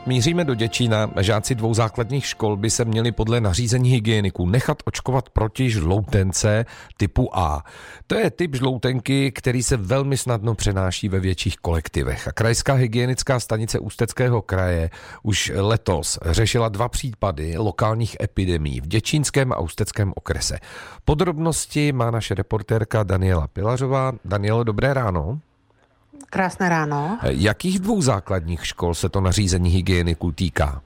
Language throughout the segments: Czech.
míříme do Děčína. Žáci 2 základních škol by se měli podle nařízení hygieniků nechat očkovat proti žloutence typu A. To je typ žloutenky, který se velmi snadno přenáší ve větších kolektivech. A krajská hygienická stanice Ústeckého kraje už letos řešila 2 případy lokálních epidemií v Děčínském a Ústeckém okrese. Podrobnosti má naše reportérka Daniela Pilařová. Danielo, dobré ráno. Krásné ráno. Jakých 2 základních škol se to nařízení hygieniků týká?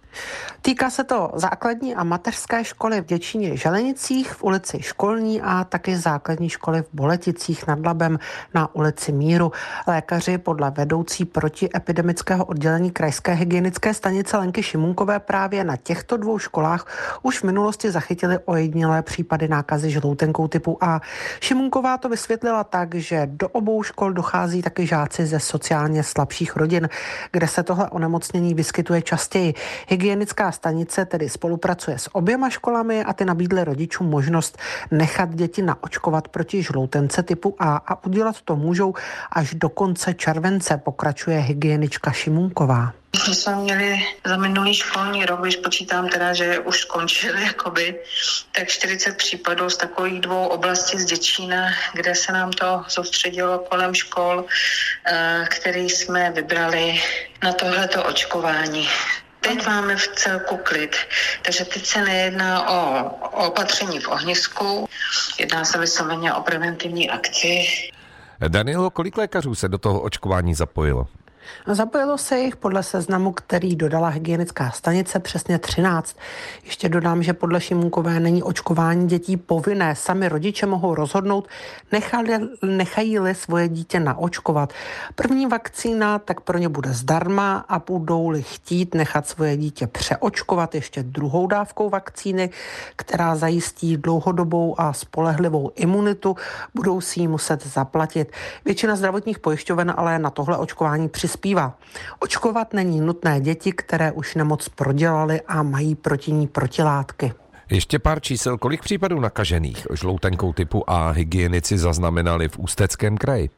Týká se to základní a mateřské školy v Děčíně Želenicích, v ulici Školní a taky základní školy v Boleticích nad Labem na ulici Míru. Lékaři podle vedoucí protiepidemického oddělení krajské hygienické stanice Lenky Šimunkové právě na těchto 2 školách už v minulosti zachytili ojedinělé případy nákazy žloutenkou typu A. Šimunková to vysvětlila tak, že do obou škol dochází taky žáci ze sociálně slabších rodin, kde se tohle onemocnění vyskytuje častěji. Hygienická stanice tedy spolupracuje s oběma školami a ty nabídly rodičům možnost nechat děti naočkovat proti žloutence typu A a udělat to můžou až do konce července, pokračuje hygienička Šimunková. My jsme měli za minulý školní rok, když počítám teda, že už skončili tak 40 případů z takových 2 oblastí z Děčína, kde se nám to soustředilo kolem škol, který jsme vybrali na tohleto očkování. Teď máme v celku klid, takže teď se nejedná o opatření v ohnisku, jedná se vysloveně o preventivní akci. Danielo, kolik lékařů se do toho očkování zapojilo? Zapojilo se jich podle seznamu, který dodala hygienická stanice, přesně 13. Ještě dodám, že podle Šimunkové není očkování dětí povinné. Sami rodiče mohou rozhodnout, nechají-li svoje dítě naočkovat. První vakcína tak pro ně bude zdarma a budou-li chtít nechat svoje dítě přeočkovat ještě 2. dávkou vakcíny, která zajistí dlouhodobou a spolehlivou imunitu, budou si ji muset zaplatit. Většina zdravotních pojišťoven ale na tohle očkování přispívá. Očkovat není nutné děti, které už nemoc prodělaly a mají proti ní protilátky. Ještě pár čísel, kolik případů nakažených žloutenkou typu A hygienici zaznamenali v Ústeckém kraji?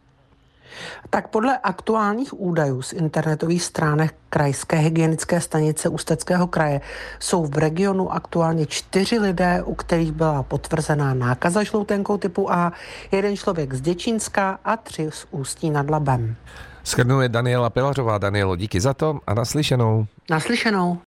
Tak podle aktuálních údajů z internetových stránek krajské hygienické stanice Ústeckého kraje jsou v regionu aktuálně 4 lidé, u kterých byla potvrzená nákaza žloutenkou typu A, 1 člověk z Děčínska a 3 z Ústí nad Labem. Shrnuje Daniela Pilařová. Danielo, díky za to a naslyšenou. Naslyšenou.